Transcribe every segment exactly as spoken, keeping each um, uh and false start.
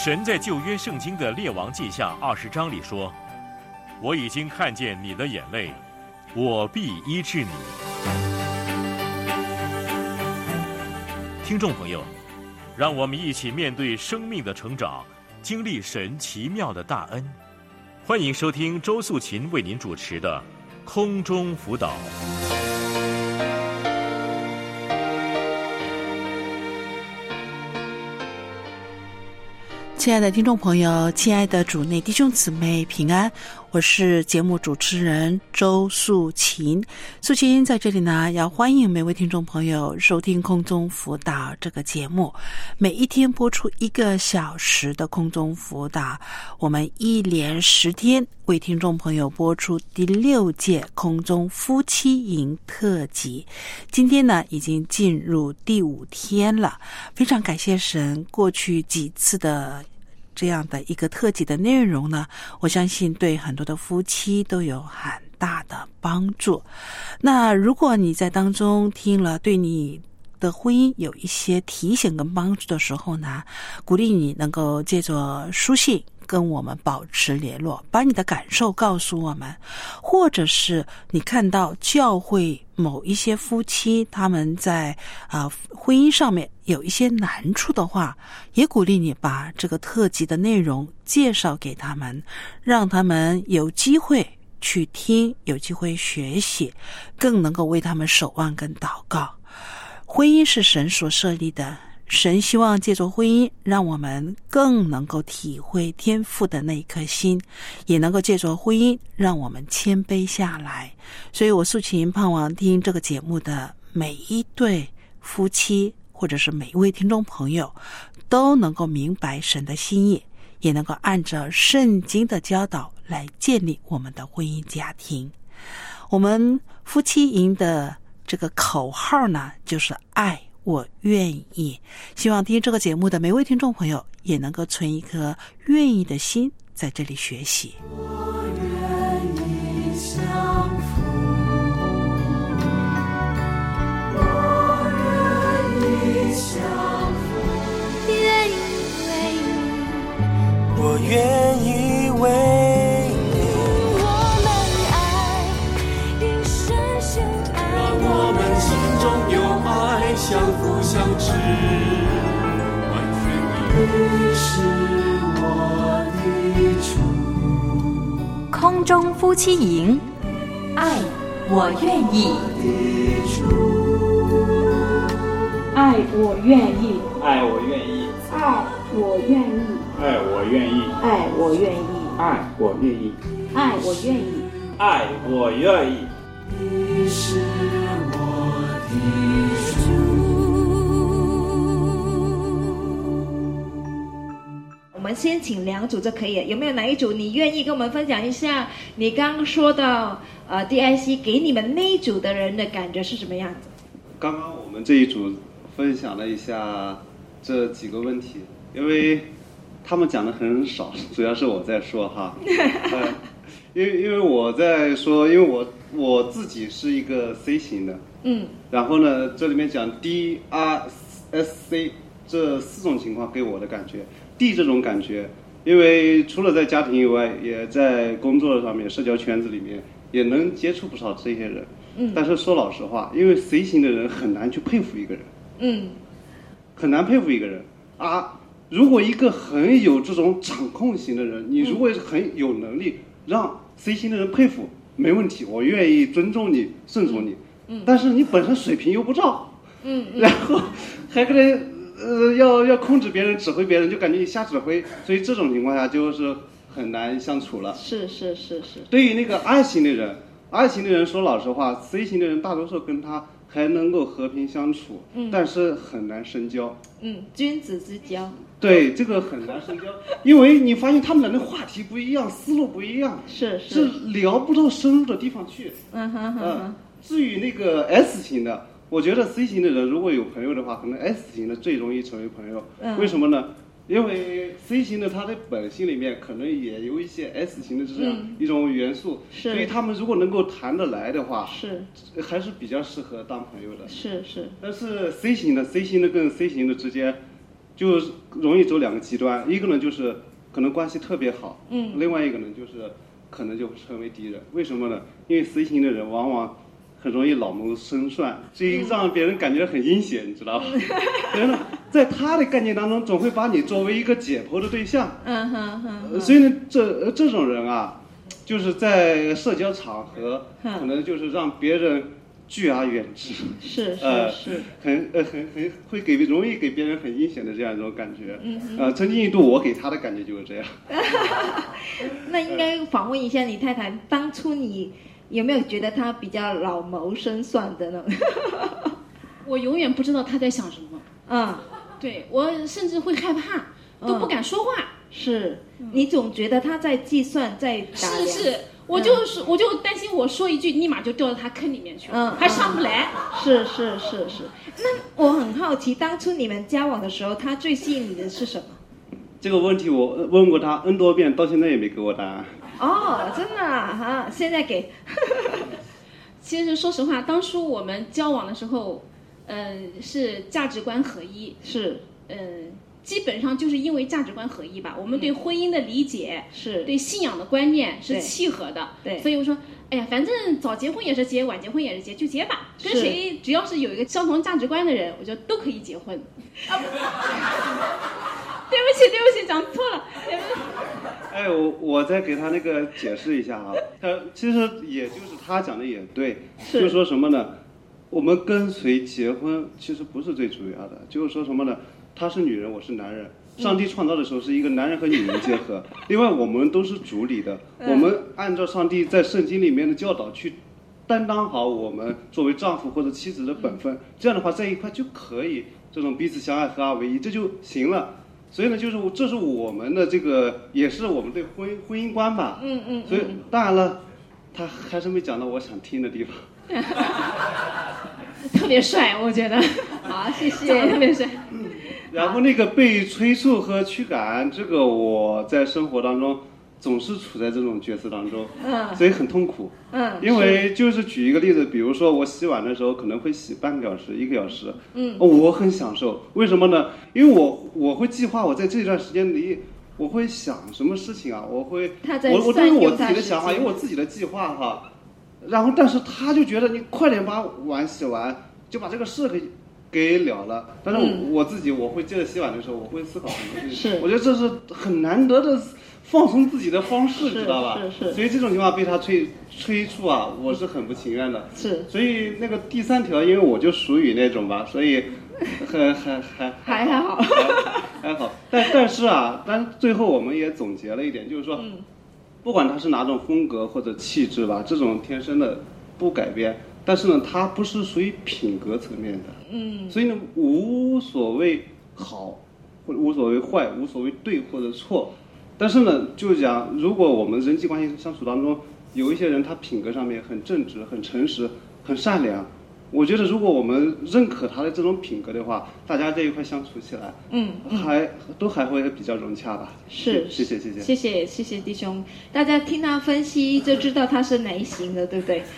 神在旧约圣经的列王记下二十章里说，我已经看见你的眼泪，我必医治你。听众朋友，让我们一起面对生命的成长，经历神奇妙的大恩。欢迎收听周素琴为您主持的空中辅导。 亲爱的听众朋友，亲爱的主内弟兄姊妹平安，我是节目主持人周素琴。素琴在这里呢，要欢迎每位听众朋友收听空中辅导这个节目。每一天播出一个小时的空中辅导，我们一连十天为听众朋友播出第六届空中夫妻营特辑。今天呢，已经进入第五天了，非常感谢神，过去几次的这样的一个特辑的内容呢，我相信对很多的夫妻都有很大的帮助。那如果你在当中听了对你的婚姻有一些提醒跟帮助的时候呢，鼓励你能够借着书信跟我们保持联络，把你的感受告诉我们，或者是你看到教会某一些夫妻他们在啊、呃、婚姻上面有一些难处的话，也鼓励你把这个特辑的内容介绍给他们，让他们有机会去听，有机会学习，更能够为他们守望跟祷告。婚姻是神所设立的，神希望借助婚姻让我们更能够体会天父的那一颗心，也能够借助婚姻让我们谦卑下来。所以我素琴盼望听这个节目的每一对夫妻，或者是每一位听众朋友，都能够明白神的心意，也能够按照圣经的教导来建立我们的婚姻家庭。我们夫妻营的这个口号呢，就是爱我愿意。希望听这个节目的每位听众朋友也能够存一颗愿意的心，在这里学习。 我愿意相扶，我愿意相扶，愿意为你，我愿意为你。我们爱因深深爱，让我们心中有爱，相扶相知，完全你是我的主。 空中夫妻营，爱我愿意， 爱我愿意， 爱我愿意， 爱我愿意， 爱我愿意， 爱我愿意， 爱我愿意， 爱我愿意， 爱我愿意。 你是我的主。 我们先请两组就可以了，有没有哪一组你愿意跟我们分享一下你刚刚说到呃 D I C 给你们那一组的人的感觉是什么样子？ 刚刚我们这一组分享了一下这几个问题，因为他们讲的很少，主要是我在说哈。呃因为因为我在说，因为我我自己是一个 C 型的， 嗯， 然后呢，这里面讲 D R S C 这四种情况给我的感觉。D 这种感觉，因为除了在家庭以外，也在工作上面、社交圈子里面也能接触不少这些人。 嗯， 但是说老实话，因为 C 型的人很难去佩服一个人， 嗯， 很难佩服一个人啊。如果一个很有这种掌控型的人，你如果很有能力让 C 型的人佩服，没问题，我愿意尊重你、顺从你。嗯，但是你本身水平又不照， 嗯，嗯然后还跟人呃要要控制别人、指挥别人，就感觉你瞎指挥，所以这种情况下就是很难相处了。 是是是是。 对于那个 I 型的人 ，I 型的人说老实话 ，C 型的人大多数跟他还能够和平相处， 嗯， 但是很难深交。 嗯，君子之交。 对，这个很难深交，因为你发现他们俩的话题不一样，思路不一样， 是是， 是聊不到深入的地方去。 嗯哼哼哼。 呃、至于那个 S 型的，我觉得 C 型的人如果有朋友的话，可能 S 型的最容易成为朋友。 嗯， 为什么呢？因为 C 型的他的本性里面可能也有一些 S 型的这样一种元素， 嗯，是， 所以他们如果能够谈得来的话， 是还是比较适合当朋友的。 是是。 但是 C 型的 C 型的跟 C 型的之间， 就容易走两个极端，一个呢就是可能关系特别好， 嗯， 另外一个呢就是可能就会成为敌人。为什么呢？因为 C 型的人往往很容易老谋深算，这让别人感觉很阴险，你知道吧？所以呢，在他的概念当中，总会把你作为一个解剖的对象。 嗯哼哼。 所以呢，这这种人啊，就是在社交场合，可能就是让别人拒而远之。 是是呃是。 很呃很很会给容易给别人很阴险的这样一种感觉。 嗯。 呃，曾经一度我给他的感觉就是这样。 那应该访问一下你太太，当初你有没有觉得她比较老谋深算的呢？ 我永远不知道她在想什么。 嗯， 对，我甚至会害怕，都不敢说话。 嗯、是、嗯，你总觉得她在计算，在打量。 是是，我就是、嗯、我就担心我说一句，立马就掉到她坑里面去了， 嗯， 还上不来。 是是是是。那我很好奇，当初你们交往的时候，她最吸引你的是什么？ 这个问题我问过她 N 多遍，到现在也没给我答案。 哦，真的啊，哈，现在给。 其实说实话，当初我们交往的时候，呃，是价值观合一， 是， 呃，基本上就是因为价值观合一吧，我们对婚姻的理解， 是、嗯、 对信仰的观念是契合的， 对， 所以我说，哎呀，反正早结婚也是结，晚结婚也是结，就结吧，跟谁只要是有一个相同价值观的人，我觉得都可以结婚。啊对不起，对不起，讲错了。 哎，我我再给他那个解释一下啊，他其实也就是他讲的也对， 是就是说什么呢？我们跟随结婚其实不是最主要的，就是说什么呢？她是女人，我是男人。上帝创造的时候是一个男人和女人结合，嗯、另外我们都是主理的，嗯、我们按照上帝在圣经里面的教导去担当好我们作为丈夫或者妻子的本分，嗯、这样的话在一块就可以这种彼此相爱合二为一，这就行了。所以呢，就是这是我们的这个，也是我们对婚婚姻观吧。 嗯嗯。 所以当然了，他还是没讲到我想听的地方。 特别帅，我觉得。 好，谢谢。 特别帅。 然后那个被催促和驱赶，这个我在生活当中总是处在这种角色当中， 嗯， 所以很痛苦。 嗯。 因为就是举一个例子，比如说我洗碗的时候可能会洗半个小时、一个小时， 嗯， 我很享受。为什么呢？因为我我会计划我在这段时间里我会想什么事情啊，我会我我都有我自己的想法，有我自己的计划哈。然后，但是他就觉得你快点把碗洗完，就把这个事给给了了。但是我、嗯、我自己我会接着洗碗的时候，我会思考很多事情。 是， 我觉得这是很难得的放松自己的方式，知道吧？ 是是。 所以这种情况被他催催促啊，我是很不情愿的。 是。 所以那个第三条，因为我就属于那种吧，所以还还还还还好， 还还好。但但是啊，但最后我们也总结了一点，就是说。 嗯， 不管他是哪种风格或者气质吧，这种天生的不改变，但是呢，它不是属于品格层面的。 嗯， 所以呢，无所谓好，或者无所谓坏，无所谓对或者错。但是呢，就是讲，如果我们人际关系相处当中有一些人，他品格上面很正直、很诚实、很善良。我觉得，如果我们认可他的这种品格的话，大家在一块相处起来， 嗯， 还都还会比较融洽吧。 是， 谢谢谢谢谢谢谢谢弟兄，大家听他分析就知道他是哪一型的，对不对？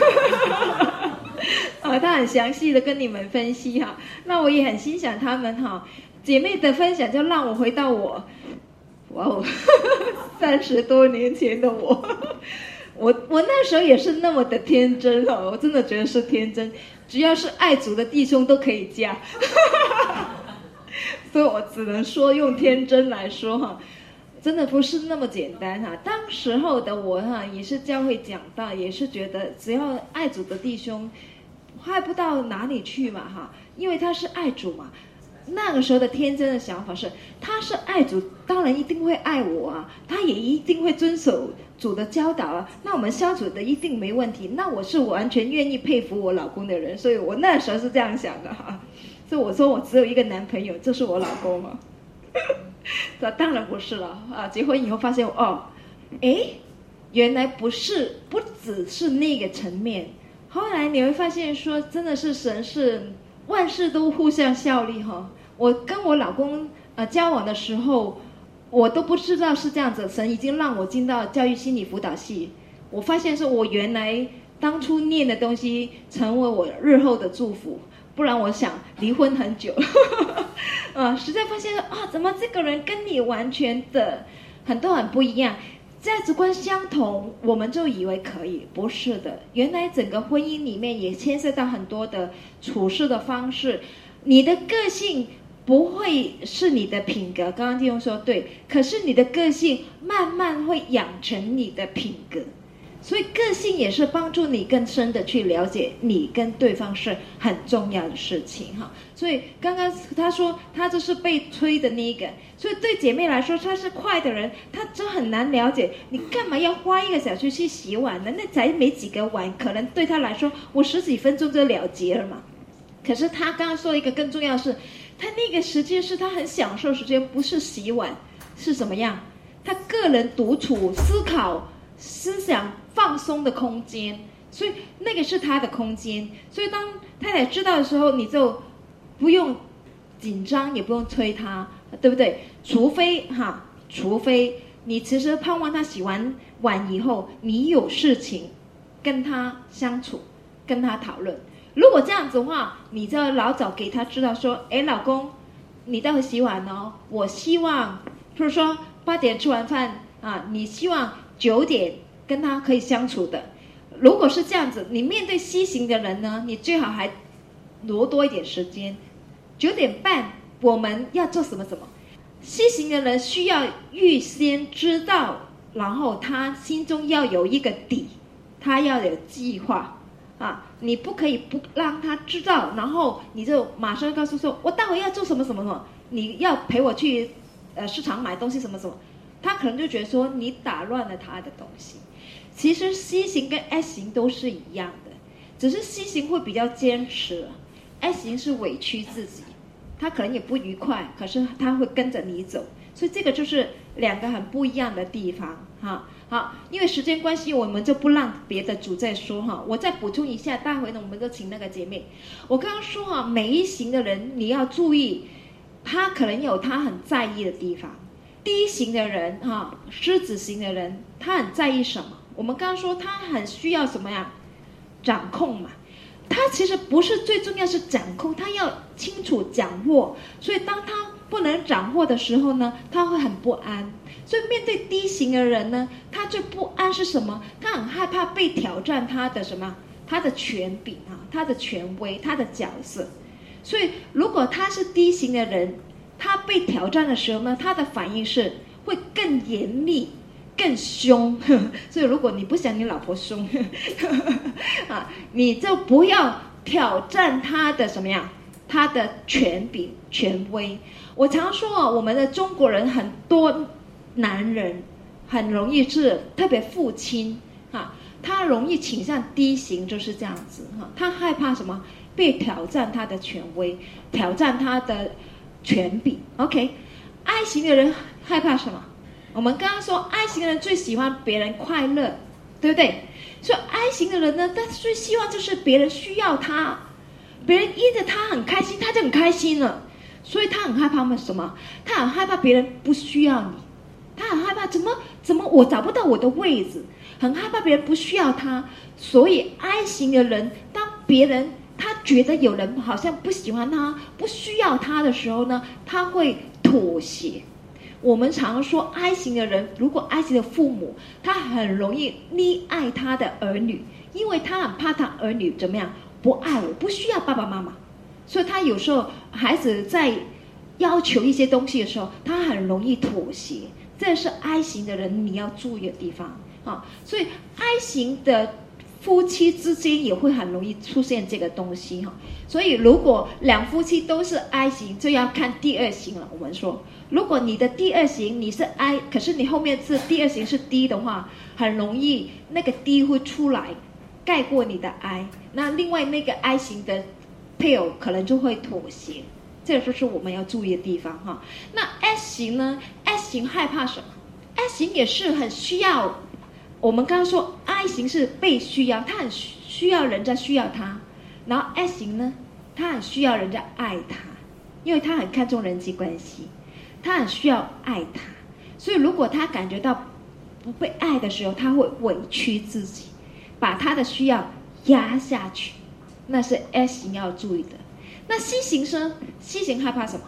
啊，他很详细的跟你们分析哈，那我也很欣赏他们哈，姐妹的分享就让我回到我，哇哦，三十多年前的我。我我那时候也是那么的天真哦，我真的觉得是天真，只要是爱主的弟兄都可以嫁，所以我只能说用天真来说哈，真的不是那么简单哈。当时候的我哈也是教会讲到，也是觉得只要爱主的弟兄，坏不到哪里去嘛哈，因为他是爱主嘛。那个时候的天真的想法是，他是爱主，当然一定会爱我啊，他也一定会遵守主的教导啊，那我们相处的一定没问题。那我是完全愿意佩服我老公的人，所以我那时候是这样想的哈。所以我说我只有一个男朋友，这是我老公嘛。这当然不是了啊！结婚以后发现哦，哎，原来不是，不只是那个层面。后来你会发现说，真的是神是。万事都互相效力哈！我跟我老公呃交往的时候，我都不知道是这样子。神已经让我进到教育心理辅导系，我发现是我原来当初念的东西成为我日后的祝福，不然我想离婚很久。 啊，实在发现啊，怎么这个人跟你完全的很多很不一样，价值观相同，我们就以为可以，不是的。原来整个婚姻里面也牵涉到很多的处事的方式，你的个性不会是你的品格，刚刚弟兄说对，可是你的个性慢慢会养成你的品格。所以个性也是帮助你更深的去了解你跟对方是很重要的事情哈。所以刚刚他说他就是被催的那一个，所以对姐妹来说她是快的人，她就很难了解你干嘛要花一个小时去洗碗呢？那才没几个碗，可能对她来说我十几分钟就了结了嘛。可是他刚刚说一个更重要的是，他那个时间是他很享受时间，不是洗碗，是什么样？他个人独处、思考、思想放松的空间，所以那个是他的空间。所以当太太知道的时候，你就不用紧张，也不用催他，对不对？除非哈，除非你其实盼望他洗完碗以后，你有事情跟他相处，跟他讨论。如果这样子的话，你就要老早给他知道说，哎，老公，你待会洗碗哦。我希望，就是说八点吃完饭啊，你希望九点跟他可以相处的。如果是这样子，你面对 C 型的人呢，你最好还挪多一点时间。九点半我们要做什么什么。C 型的人需要预先知道，然后他心中要有一个底，他要有计划。啊，你不可以不让他知道，然后你就马上告诉说，我待会要做什么什么什么，你要陪我去呃市场买东西什么什么，他可能就觉得说你打乱了他的东西。其实 C 型跟 S 型都是一样的，只是 C 型会比较坚持 ，S 型是委屈自己，他可能也不愉快，可是他会跟着你走，所以这个就是两个很不一样的地方哈。好，因为时间关系，我们就不让别的组再说哈。我再补充一下，待会呢，我们就请那个姐妹。我刚刚说哈，每一型的人你要注意，他可能有他很在意的地方。第一型的人哈，狮子型的人，他很在意什么？我们刚刚说他很需要什么呀？掌控嘛。他其实不是最重要是掌控，他要清楚掌握。所以当他不能掌握的时候呢，他会很不安。所以面对低型的人呢，他最不安是什么？他很害怕被挑战他的什么？他的权柄啊，他的权威，他的角色。所以如果他是低型的人，他被挑战的时候呢，他的反应是会更严厉、更凶。所以如果你不想你老婆凶啊，你就不要挑战他的什么样？他的权柄、权威。我常说哦，我们的中国人很多。男人很容易是特别父亲啊，他容易倾向低型，就是这样子哈。他害怕什么？被挑战他的权威，挑战他的权柄。OK，I 型的人害怕什么？我们刚刚说 I 型的人最喜欢别人快乐，对不对？所以 I 型的人呢，他最希望就是别人需要他，别人因着他很开心，他就很开心了。所以他很害怕什么？他很害怕别人不需要你。他很害怕，怎么怎么我找不到我的位置，很害怕别人不需要他。所以 I 型的人，当别人他觉得有人好像不喜欢他、不需要他的时候呢，他会妥协。我们常说 I 型的人，如果 I 型的父母，他很容易溺爱他的儿女，因为他很怕他儿女怎么样不爱我，不需要爸爸妈妈，所以他有时候孩子在要求一些东西的时候，他很容易妥协。这是 I 型的人你要注意的地方啊，所以 I 型的夫妻之间也会很容易出现这个东西哈。所以如果两夫妻都是 I 型，就要看第二型了。我们说，如果你的第二型你是 I， 可是你后面是第二型是 D 的话，很容易那个 D 会出来盖过你的 I， 那另外那个 I 型的配偶可能就会妥协。这就是我们要注意的地方哈。那 S 型呢 ？S 型害怕什么 ？S 型也是很需要。我们刚刚说 I 型是被需要，他很需要人家需要他。然后 S 型呢，他很需要人家爱他，因为他很看重人际关系，他很需要爱他。所以如果他感觉到不被爱的时候，他会委屈自己，把他的需要压下去。那是 S 型要注意的。那 C 型是 C 型害怕什么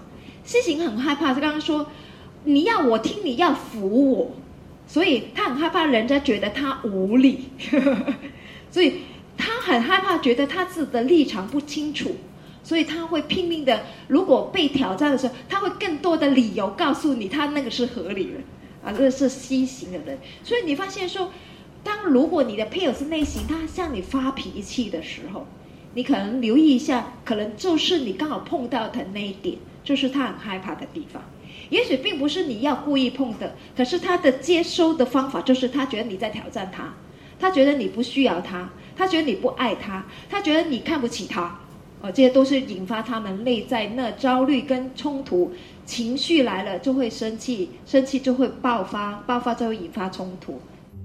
C型很害怕，他刚刚说你要我听，你要服我，所以他很害怕人家觉得他无理，所以他很害怕觉得他自己的立场不清楚，所以他会拼命的，如果被挑战的时候，他会更多的理由告诉你他那个是合理的啊，这是 C 型的人。所以你发现说，当如果你的配偶是内型，他向你发脾气的时候，你可能留意一下，可能就是你刚好碰到的那一点，就是他很害怕的地方。也许并不是你要故意碰的，可是他的接收的方法就是他觉得你在挑战他，他觉得你不需要他，他觉得你不爱他，他觉得你看不起他，哦，这些都是引发他们内在那焦虑跟冲突，情绪来了就会生气，生气就会爆发，爆发就会引发冲突。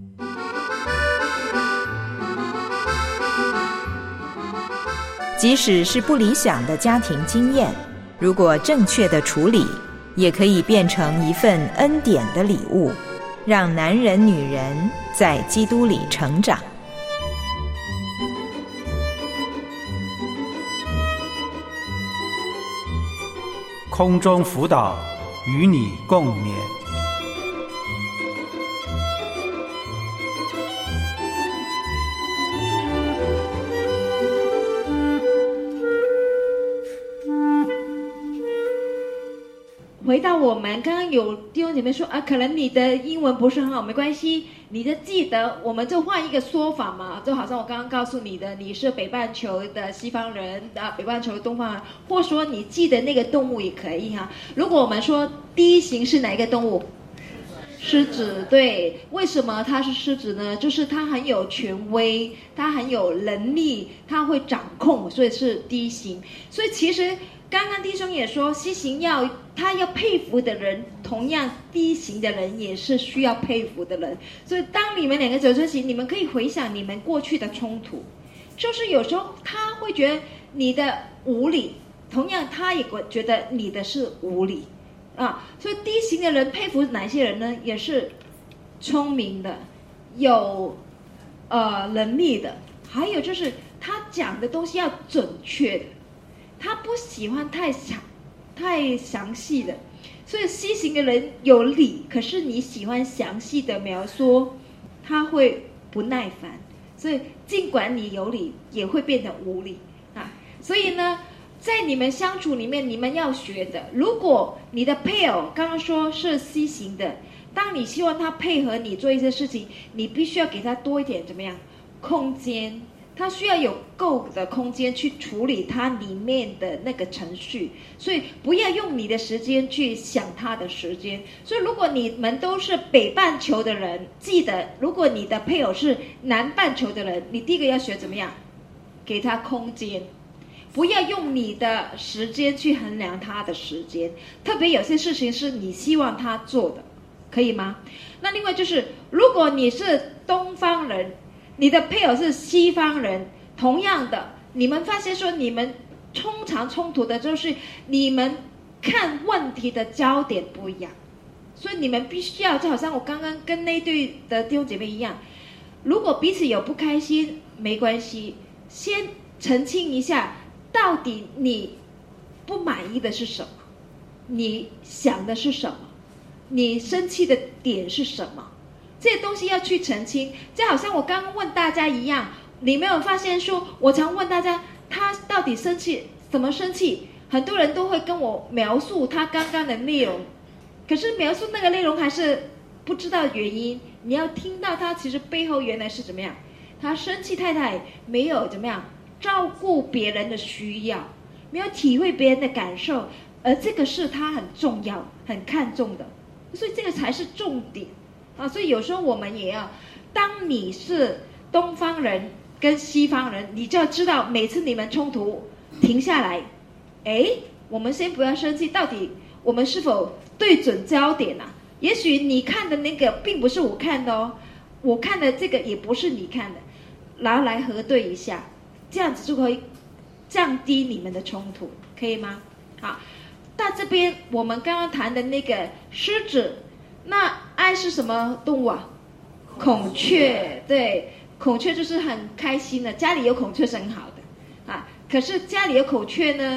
即使是不理想的家庭经验，如果正确的处理，也可以变成一份恩典的礼物，让男人女人在基督里成长。 空中辅导，与你共勉。 回到我们刚刚有弟兄姐妹说啊，可能你的英文不是很好，没关系，你的记得，我们就换一个说法嘛，就好像我刚刚告诉你的，你是北半球的西方人啊，北半球的东方人，或说你记得那个动物也可以哈。如果我们说第一型是哪一个动物？狮子，对，为什么它是狮子呢？就是它很有权威，它很有能力，它会掌控，所以是第一型。所以其实刚刚弟兄也说 C 型要他要佩服的人，同样 D 型的人也是需要佩服的人。所以当你们两个走这型，你们可以回想你们过去的冲突，就是有时候他会觉得你的无理，同样他也觉得你的是无理啊。所以 D 型的人佩服哪些人呢？也是聪明的，有呃能力的，还有就是他讲的东西要准确的。他不喜欢太详、太详细的，所以 C 型的人有理，可是你喜欢详细的描述，他会不耐烦。所以尽管你有理，也会变成无理啊。所以呢，在你们相处里面，你们要学的，如果你的配偶刚刚说是 C 型的，当你希望他配合你做一些事情，你必须要给他多一点怎么样空间。他需要有够的空间去处理他里面的那个程序，所以不要用你的时间去想他的时间。所以如果你们都是北半球的人，记得如果你的配偶是南半球的人，你第一个要学怎么样给他空间，不要用你的时间去衡量他的时间，特别有些事情是你希望他做的，可以吗？那另外就是如果你是东方人，你的配偶是西方人，同样的，你们发现说你们通常冲突的就是你们看问题的焦点不一样，所以你们必须要就好像我刚刚跟那对的弟兄姐妹一样，如果彼此有不开心没关系，先澄清一下到底你不满意的是什么，你想的是什么，你生气的点是什么，这些东西要去澄清。就好像我刚刚问大家一样，你没有发现说我常问大家他到底生气怎么生气，很多人都会跟我描述他刚刚的内容，可是描述那个内容还是不知道原因。你要听到他其实背后原来是怎么样，他生气太太没有怎么样照顾别人的需要，没有体会别人的感受，而这个是他很重要很看重的，所以这个才是重点啊。所以有时候我们也要，当你是东方人跟西方人，你就要知道每次你们冲突停下来，哎，我们先不要生气，到底我们是否对准焦点啊？也许你看的那个并不是我看的哦，我看的这个也不是你看的，然后来核对一下，这样子就可以降低你们的冲突，可以吗？好，到这边我们刚刚谈的那个狮子，那爱是什么动物啊？孔雀，对，孔雀就是很开心的，家里有孔雀是很好的啊。可是家里有孔雀呢，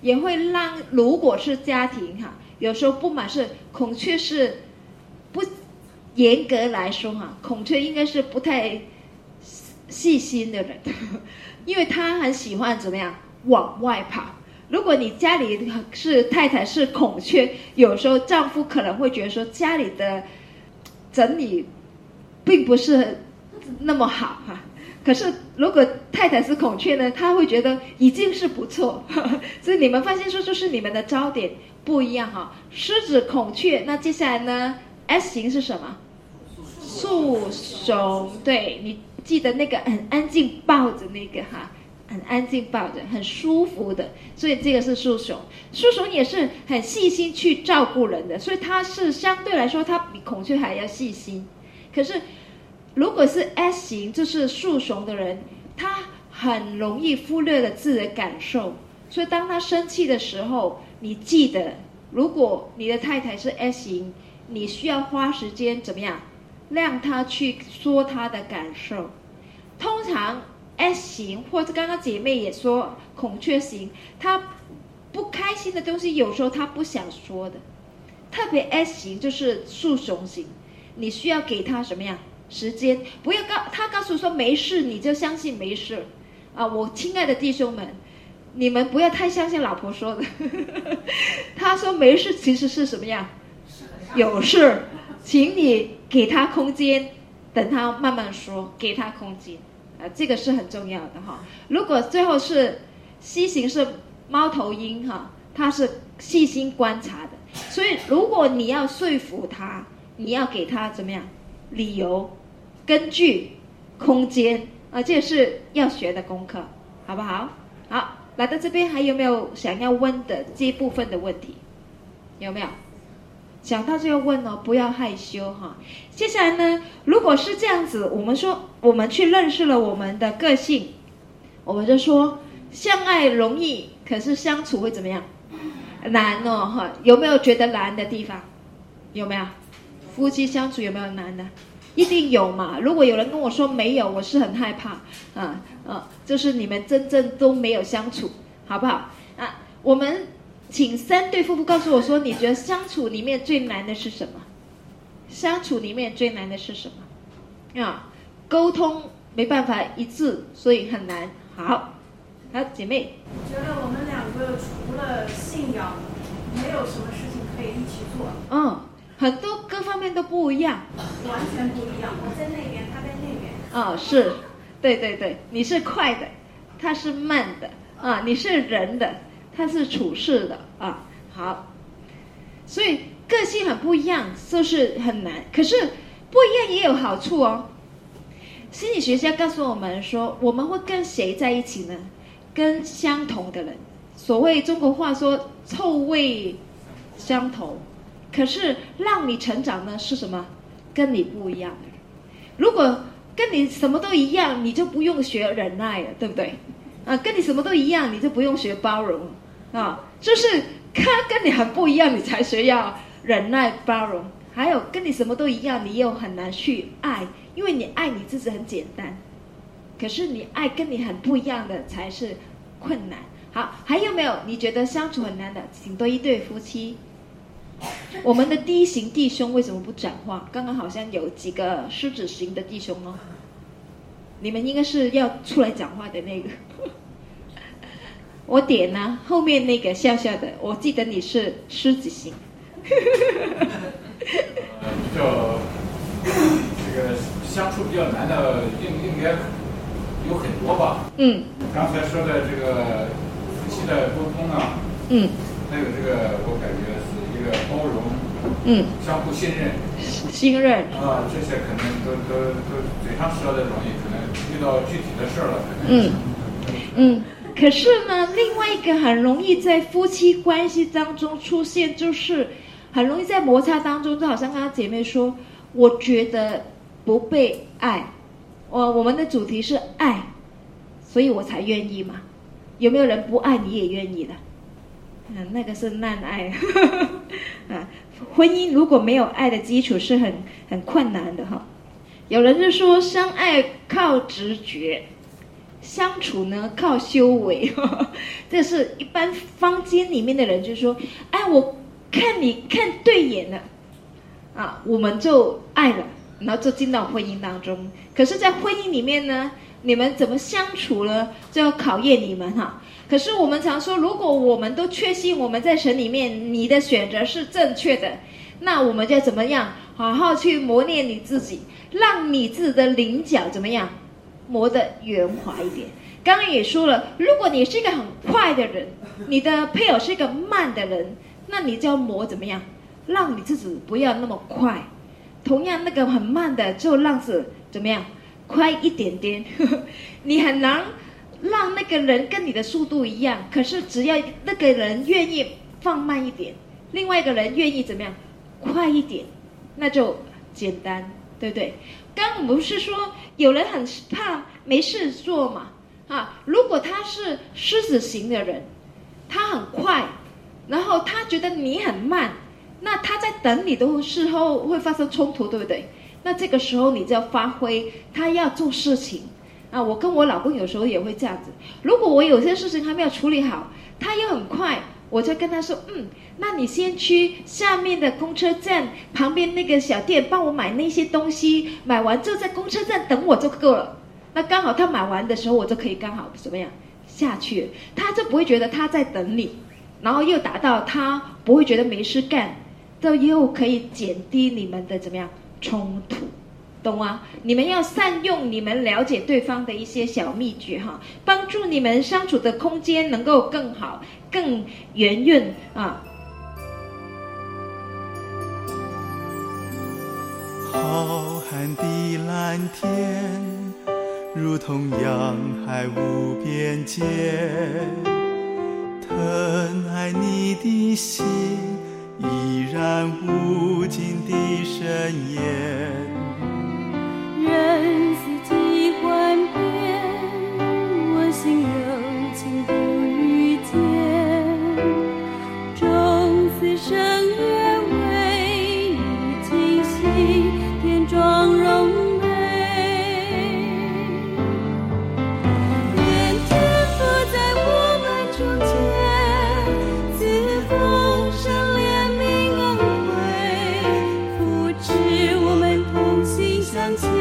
也会让如果是家庭哈，有时候不满是孔雀是不严格来说哈，孔雀应该是不太细心的人，因为他很喜欢怎么样往外跑。如果你家里是太太是孔雀，有时候丈夫可能会觉得说家里的整理并不是那么好哈。可是如果太太是孔雀呢，她会觉得已经是不错，呵呵，所以你们发现说就是你们的焦点不一样哈。狮子、孔雀，那接下来呢 S 型是什么？树熊，对，你记得那个很安静抱着那个哈，很安静抱着，很舒服的，所以这个是树熊。树熊也是很细心去照顾人的，所以它是相对来说它比孔雀还要细心。可是如果是 S 型，就是树熊的人，他很容易忽略了自己的感受，所以当他生气的时候，你记得，如果你的太太是 S 型，你需要花时间怎么样，让他去说他的感受。通常 S 型或者刚刚姐妹也说孔雀型，他不开心的东西有时候他不想说的，特别 S 型就是树熊型，你需要给他什么样时间，不要告他告诉说没事，你就相信没事啊！我亲爱的弟兄们，你们不要太相信老婆说的，他说没事，其实是什么样？有事，请你给他空间，等他慢慢说，给他空间啊，这个是很重要的哈。如果最后是 C 型是猫头鹰哈，他是细心观察的，所以如果你要说服他，你要给他怎么样？理由、根据、空间啊，这是要学的功课，好不好？好，来到这边还有没有想要问的这一部分的问题？有没有？想到就要问哦，不要害羞哈。接下来呢，如果是这样子，我们说我们去认识了我们的个性，我们就说相爱容易，可是相处会怎么样？难哦哈。有没有觉得难的地方？有没有？夫妻相处有没有难的？一定有嘛。如果有人跟我说没有，我是很害怕啊啊，就是你们真正都没有相处，好不好啊？我们请三对夫妇告诉我说，你觉得相处里面最难的是什么？相处里面最难的是什么？啊，沟通没办法一致，所以很难。好，好，姐妹， 我觉得我们两个除了信仰，没有什么事情可以一起做。 嗯。很多各方面都不一样， 完全不一样。我在那边，他在那边。 哦，是，对对对，你是快的，他是慢的啊，你是人的，他是处事的啊。好，所以个性很不一样，就是很难。可是不一样也有好处哦。心理学家告诉我们说，我们会跟谁在一起呢？跟相同的人。所谓中国话说，臭味相投。可是让你成长呢是什么？跟你不一样的人。如果跟你什么都一样，你就不用学忍耐了，对不对？啊，跟你什么都一样，你就不用学包容啊。就是他跟你很不一样，你才学要忍耐包容。还有跟你什么都一样，你又很难去爱，因为你爱你自己很简单，可是你爱跟你很不一样的才是困难。好，还有没有你觉得相处很难的？请多一对夫妻。我们的第一型弟兄为什么不讲话？刚刚好像有几个狮子型的弟兄哦，你们应该是要出来讲话的那个。我点呢、啊，后面那个笑笑的，我记得你是狮子型。 呃，比较这个相处比较难的，应应该有很多吧。 嗯。 刚才说的这个夫妻的沟通啊， 嗯， 还有这个，我感觉是一个包容， 嗯， 相互信任， 信任啊，这些可能都都都嘴上说的容易，可能遇到具体的事儿了，可能嗯嗯。可是呢，另外一个很容易在夫妻关系当中出现，就是很容易在摩擦当中，就好像刚刚姐妹说，我觉得不被爱，我我们的主题是爱，所以我才愿意嘛。有没有人不爱你也愿意的？嗯，那个是难爱。啊，婚姻如果没有爱的基础是很很困难的哈。有人是说相爱靠直觉， 相处呢靠修为，呵呵，这是一般坊间里面的人就说，哎，我看你看对眼了，啊，我们就爱了，然后就进到婚姻当中。可是，在婚姻里面呢，你们怎么相处呢，就要考验你们哈。可是我们常说，如果我们都确信我们在神里面，你的选择是正确的，那我们就怎么样，好好去磨练你自己，让你自己的棱角怎么样，磨得圆滑一点。刚刚也说了，如果你是一个很快的人，你的配偶是一个慢的人，那你就要磨怎么样，让你自己不要那么快。同样，那个很慢的就让自怎么样，快一点点。呵呵，你很难让那个人跟你的速度一样，可是只要那个人愿意放慢一点，另外一个人愿意怎么样，快一点，那就简单，对不对？刚刚我们不是说有人很怕没事做嘛？啊，如果他是狮子型的人，他很快，然后他觉得你很慢，那他在等你的时候会发生冲突，对不对？那这个时候你就要发挥他要做事情啊。我跟我老公有时候也会这样子，如果我有些事情还没有处理好，他又很快，我就跟他说，嗯，那你先去下面的公车站旁边那个小店帮我买那些东西，买完就在公车站等我就够了。那刚好他买完的时候，我就可以刚好怎么样下去，他就不会觉得他在等你，然后又达到他不会觉得没事干，这又可以减低你们的怎么样冲突，懂吗？你们要善用你们了解对方的一些小秘诀哈，帮助你们相处的空间能够更好、更圆润啊。 浩瀚的蓝天，如同洋海无边界，疼爱你的心依然无尽的深渊。 人四季换变，我心柔情不遇见，终此生愿为你倾心，天妆容美。愿天父在我们中间，赐丰盛怜悯恩惠，扶持我们同心向前。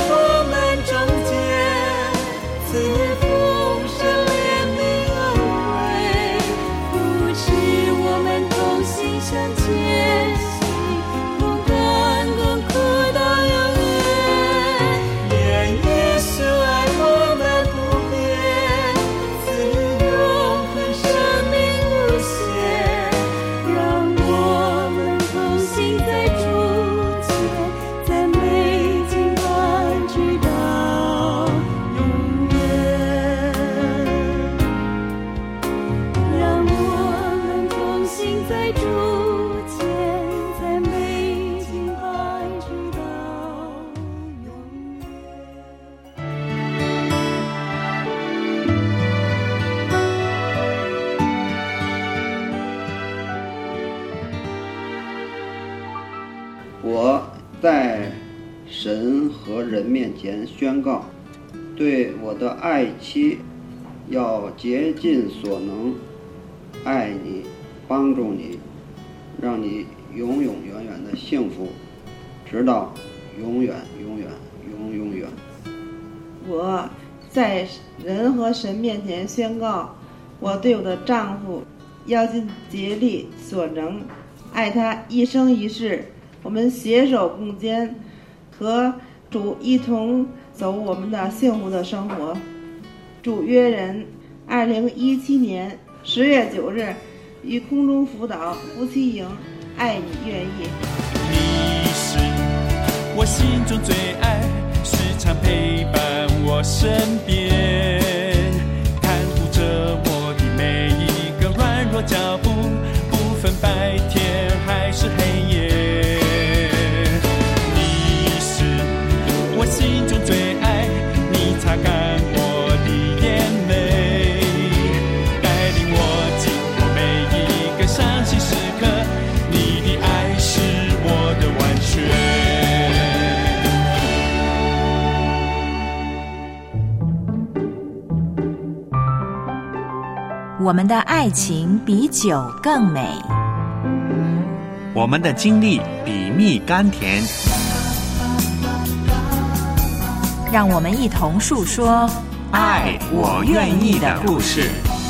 赐丰盛怜悯恩惠， 在神和人面前宣告，对我的爱妻要竭尽所能爱你，帮助你，让你永永远远的幸福，直到永远永远永永远。 我在人和神面前宣告，我对我的丈夫要尽竭力所能爱他一生一世，我们携手共坚，和主一同走我们的幸福的生活。主约人二零一七年十月九日于空中辅导夫妻营，爱你愿意。 你是我心中最爱，时常陪伴我身边，看顾着我的每一个软弱脚步，不分白天还是黑夜。你是我心中最爱，你擦干我的眼泪，带领我经过每一个伤心时刻，你的爱是我的完全。 我们的爱情比酒更美， 我们的经历比蜜甘甜， 让我们一同述说爱我愿意的故事。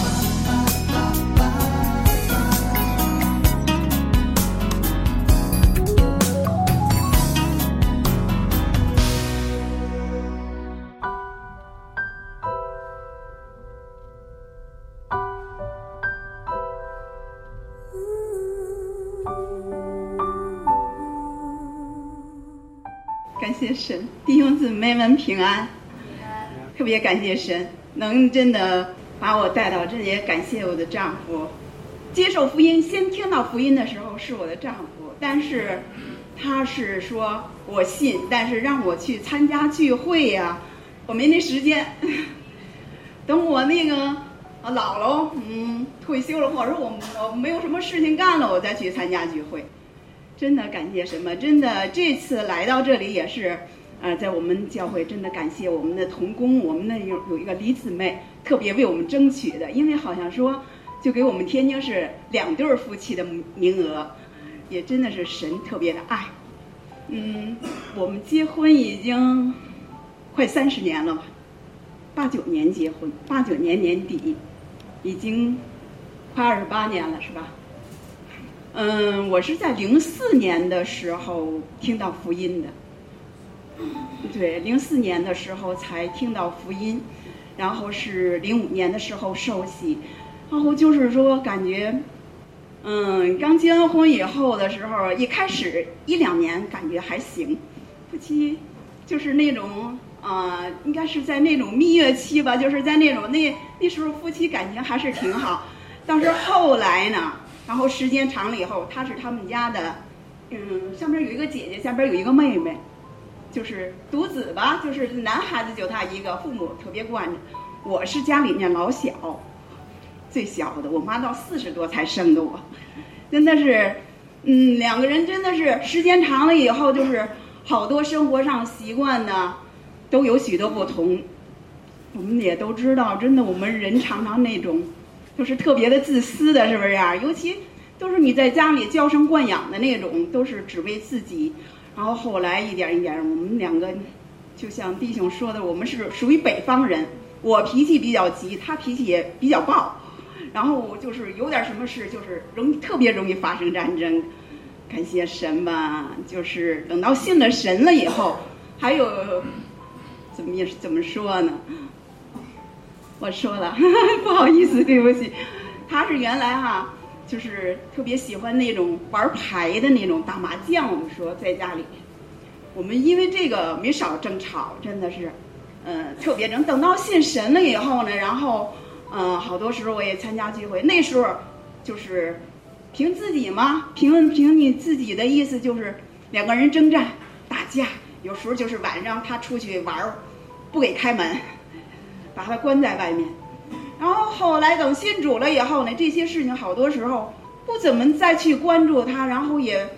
感谢神，弟兄姊妹们平安，特别感谢神能真的把我带到这里，也感谢我的丈夫。接受福音，先听到福音的时候是我的丈夫，但是他是说我信，但是让我去参加聚会呀、啊，我没那时间。等我那个老了，嗯，退休了，或者我我没有什么事情干了，我再去参加聚会。真的感谢什么？真的这次来到这里也是，呃，在我们教会真的感谢我们的同工，我们那有有一个李姊妹特别为我们争取的，因为好像说就给我们天津市两对夫妻的名额，也真的是神特别的爱。嗯，我们结婚已经快三十年了吧，八九年结婚，八九年年底，已经快二十八年了，是吧？嗯，我是在零四年的时候听到福音的，对，零四年的时候才听到福音，然后是零五年的时候受洗，然后就是说感觉，嗯，刚结完婚以后的时候，一开始一两年感觉还行，夫妻就是那种啊、呃，应该是在那种蜜月期吧，就是在那种那那时候夫妻感情还是挺好，但是后来呢。然后时间长了以后，他是他们家的，嗯，上边有一个姐姐，下边有一个妹妹，就是独子吧，就是男孩子就他一个，父母特别惯着。我是家里面老小，最小的，我妈到四十多才生的我，真的是，嗯，两个人真的是时间长了以后，就是好多生活上习惯呢，都有许多不同。我们也都知道，真的，我们人常常那种。就是特别的自私的，是不是啊？尤其都是你在家里娇生惯养的那种，都是只为自己。然后后来一点一点，我们两个就像弟兄说的，我们是属于北方人，我脾气比较急，他脾气也比较暴。然后就是有点什么事，就是容易特别容易发生战争。感谢神吧，就是等到信了神了以后，还有怎么也是怎么说呢？我说了，呵呵不好意思，对不起。他是原来哈，就是特别喜欢那种玩牌的那种打麻将。我们说在家里，我们因为这个没少争吵，真的是，嗯、呃，特别争。等到信神了以后呢，然后，嗯、呃，好多时候我也参加聚会，那时候就是凭自己嘛，凭凭你自己的意思，就是两个人征战打架，有时候就是晚上他出去玩，不给开门。把他关在外面，然后后来等信主了以后呢，这些事情好多时候不怎么再去关注他，然后也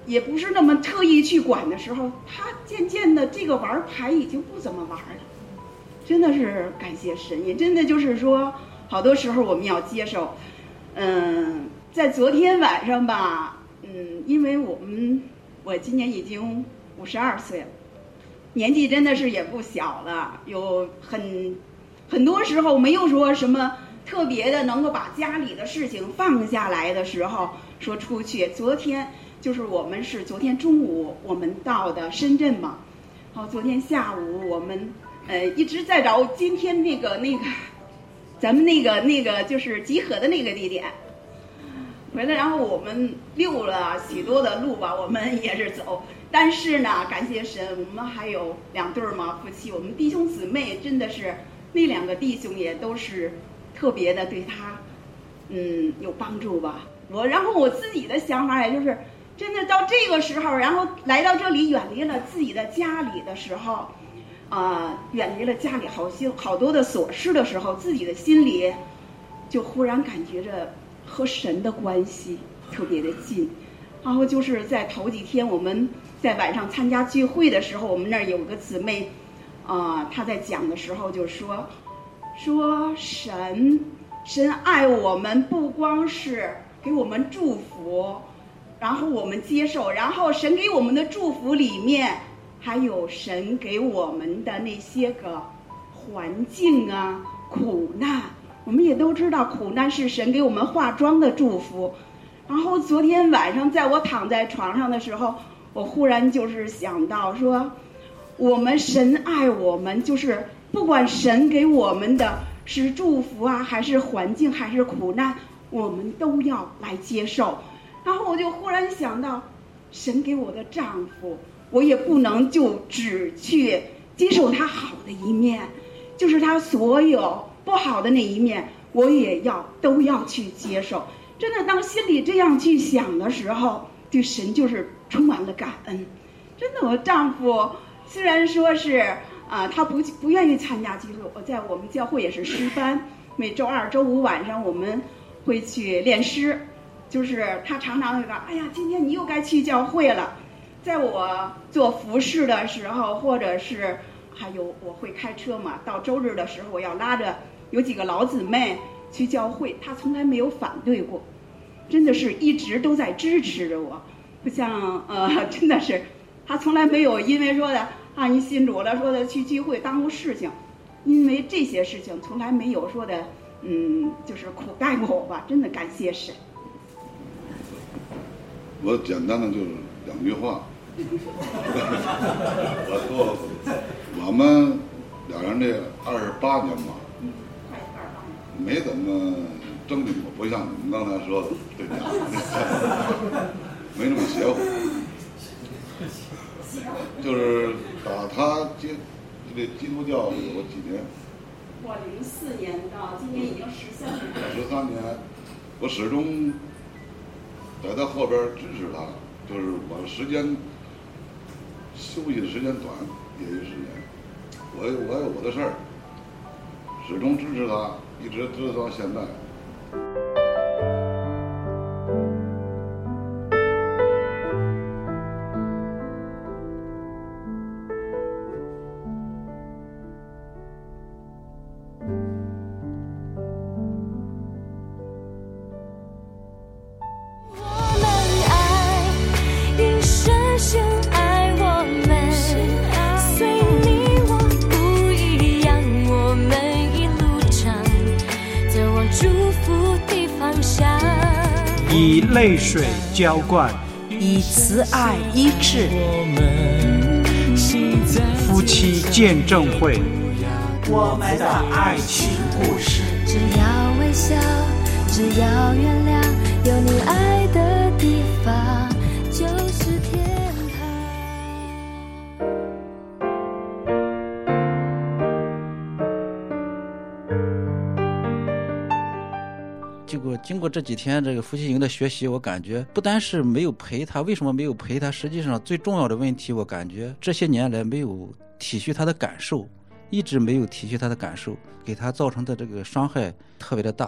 也不是那么特意去管的时候，他渐渐的这个玩牌已经不怎么玩了。真的是感谢神，也真的就是说，好多时候我们要接受。嗯，在昨天晚上吧，嗯，因为我们我今年已经五十二岁了，年纪真的是也不小了，有很很多时候没有说什么特别的能够把家里的事情放下来的时候说出去。昨天就是我们是昨天中午我们到的深圳嘛，好，昨天下午我们呃一直在找今天那个那个咱们那个那个就是集合的那个地点。回来，然后我们溜了许多的路吧，我们也是走。但是呢，感谢神，我们还有两对嘛夫妻，我们弟兄姊妹真的是那两个弟兄也都是特别的对他，嗯，有帮助吧。我然后我自己的想法也就是，真的到这个时候，然后来到这里，远离了自己的家里的时候，啊、呃，远离了家里好些好多的琐事的时候，自己的心里就忽然感觉着和神的关系特别的近。然后就是在头几天我们在晚上参加聚会的时候，我们那儿有个姊妹啊、呃，她在讲的时候就说说神神爱我们，不光是给我们祝福，然后我们接受，然后神给我们的祝福里面还有神给我们的那些个环境啊苦难。我们也都知道苦难是神给我们化妆的祝福。然后昨天晚上在我躺在床上的时候，我忽然就是想到说，我们神爱我们，就是不管神给我们的是祝福啊，还是环境，还是苦难，我们都要来接受。然后我就忽然想到，神给我的丈夫，我也不能就只去接受他好的一面，就是他所有不好的那一面，我也要都要去接受。真的，当心里这样去想的时候，对神就是充满了感恩。真的，我丈夫虽然说是啊、呃，他不不愿意参加聚会，我在我们教会也是诗班，每周二、周五晚上我们会去练诗。就是他常常会说：“哎呀，今天你又该去教会了。”在我做服饰的时候，或者是还有我会开车嘛，到周日的时候我要拉着有几个老姊妹去教会，他从来没有反对过。真的是一直都在支持着我，不像呃，真的是，他从来没有因为说的啊你信主了说的去聚会耽误事情，因为这些事情从来没有说的嗯，就是苦待过我吧，真的感谢神。 我简单的就是两句话，我说我们俩人这二十八年吧，没怎么正经过，不像你们刚才说的，对不对？没那么邪乎。就是打他接这基督教有几年？ 我零四年到今年已经十三年了。 十三年，我始终在他后边支持他，就是我时间休息的时间短，业余时间，我有我有我的事儿，始终支持他，一直支持到现在。 以泪水浇灌， 以慈爱医治。 夫妻见证会，我们的爱情故事。 只要微笑，只要原谅，有你爱的地方就是天堂。 经过经过这几天这个夫妻营的学习，我感觉不单是没有陪他，为什么没有陪他？实际上最重要的问题，我感觉这些年来没有体恤他的感受，一直没有体恤他的感受，给他造成的这个伤害特别的大。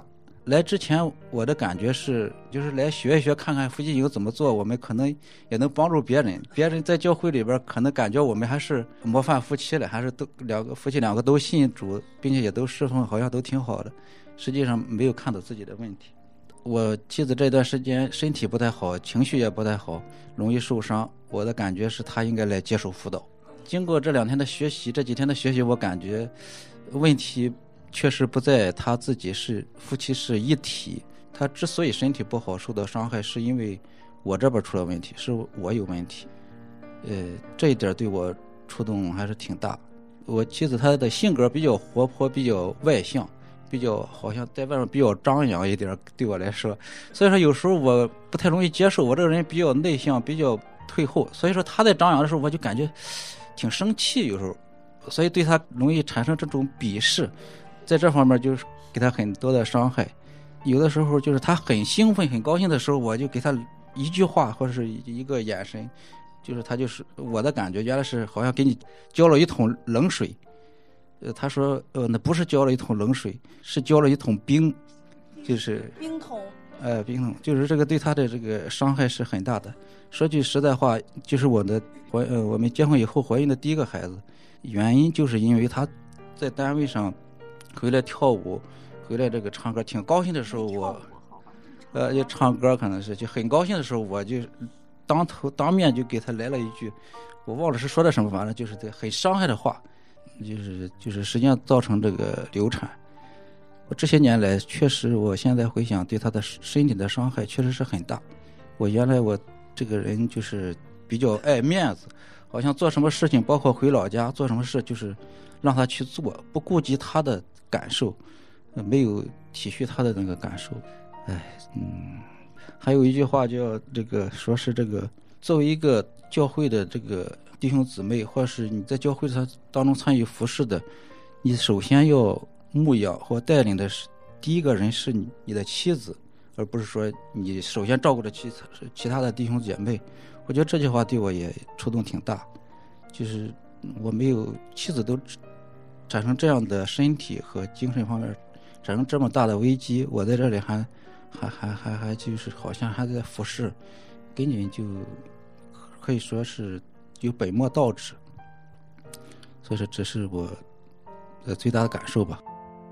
来之前我的感觉是，就是来学一学，看看夫妻营怎么做，我们可能也能帮助别人。别人在教会里边可能感觉我们还是模范夫妻了，还是都两个夫妻两个都信主，并且也都侍奉，好像都挺好的。实际上没有看到自己的问题。我妻子这段时间身体不太好，情绪也不太好，容易受伤。我的感觉是她应该来接受辅导。经过这两天的学习，这几天的学习，我感觉问题确实不在他自己，是夫妻是一体。他之所以身体不好受到伤害，是因为我这边出了问题，是我有问题。呃，这一点对我触动还是挺大。我妻子她的性格比较活泼，比较外向，比较好像在外面比较张扬一点，对我来说，所以说有时候我不太容易接受。我这个人比较内向，比较退后，所以说他在张扬的时候，我就感觉挺生气，有时候，所以对他容易产生这种鄙视，在这方面就是给他很多的伤害。有的时候就是他很兴奋很高兴的时候，我就给他一句话或者是一个眼神，就是他就是我的感觉原来是好像给你浇了一桶冷水。呃，他说呃那不是浇了一桶冷水，是浇了一桶冰，就是冰桶。 呃，冰桶，就是这个对他的这个伤害是很大的。说句实在话，就是我的怀呃我们结婚以后怀孕的第一个孩子，原因就是因为他在单位上回来跳舞，回来这个唱歌，挺高兴的时候我，呃，就唱歌可能是就很高兴的时候，我就当头当面就给他来了一句，我忘了是说的什么，反正就是这很伤害的话，就是就是实际上造成这个流产。我这些年来确实，我现在回想对他的身体的伤害确实是很大。我原来我这个人就是比较爱面子，好像做什么事情，包括回老家做什么事，就是让他去做，不顾及他的感受，没有体恤他的那个感受。哎，嗯，还有一句话叫这个，说是这个作为一个教会的这个弟兄姊妹，或是你在教会当中参与服侍的，你首先要牧养或带领的是第一个人是你你的妻子，而不是说你首先照顾着其其他的弟兄姐妹。我觉得这句话对我也触动挺大，就是我没有妻子都产生这样的身体和精神方面产生这么大的危机，我在这里还还还还还就是好像还在服侍，根本就可以说是有本末倒置。所以说这是我的最大的感受吧。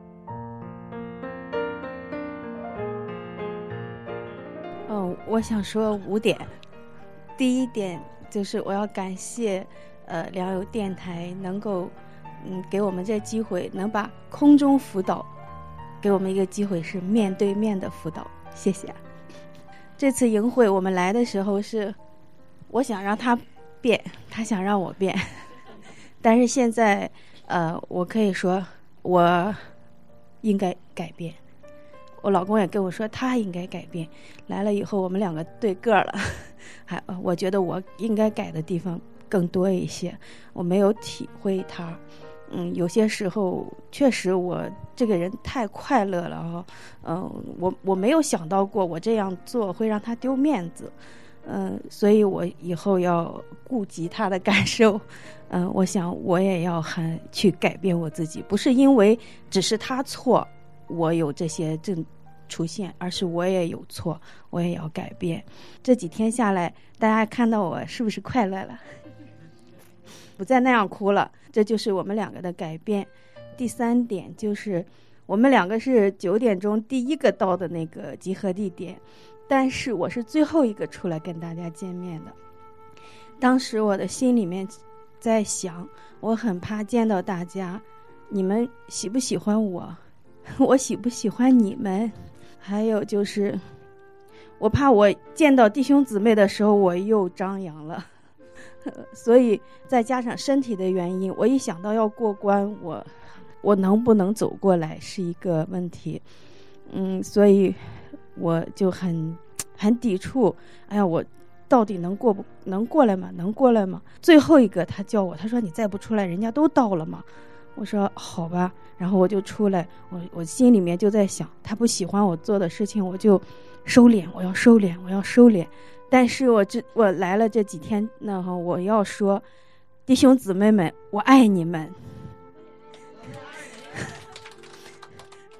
嗯，我想说五点。第一点就是我要感谢呃良友电台能够嗯给我们这机会，能把空中辅导给我们一个机会，是面对面的辅导，谢谢。这次营会我们来的时候是我想让他变，他想让我变，但是现在呃我可以说我应该改变，我老公也跟我说他应该改变。来了以后我们两个对个了，还我觉得我应该改的地方更多一些，我没有体会他。嗯，有些时候确实我这个人太快乐了哈，嗯，我我没有想到过我这样做会让他丢面子，嗯，所以我以后要顾及他的感受，嗯，我想我也要很去改变我自己，不是因为只是他错，我有这些症出现，而是我也有错，我也要改变。这几天下来，大家看到我是不是快乐了？不再那样哭了，这就是我们两个的改变。第三点就是我们两个是九点钟第一个到的那个集合地点，但是我是最后一个出来跟大家见面的。当时我的心里面在想，我很怕见到大家，你们喜不喜欢我，我喜不喜欢你们，还有就是我怕我见到弟兄姊妹的时候我又张扬了，所以再加上身体的原因，我一想到要过关，我我能不能走过来是一个问题。嗯，所以我就很很抵触，哎呀，我到底能过不能过来吗？能过来吗？最后一个他叫我，他说你再不出来人家都到了嘛。我说好吧，然后我就出来，我我心里面就在想，他不喜欢我做的事情，我就收敛，我要收敛，我要收敛。但是我这我来了这几天，那我要说，弟兄姊妹们，我爱你们。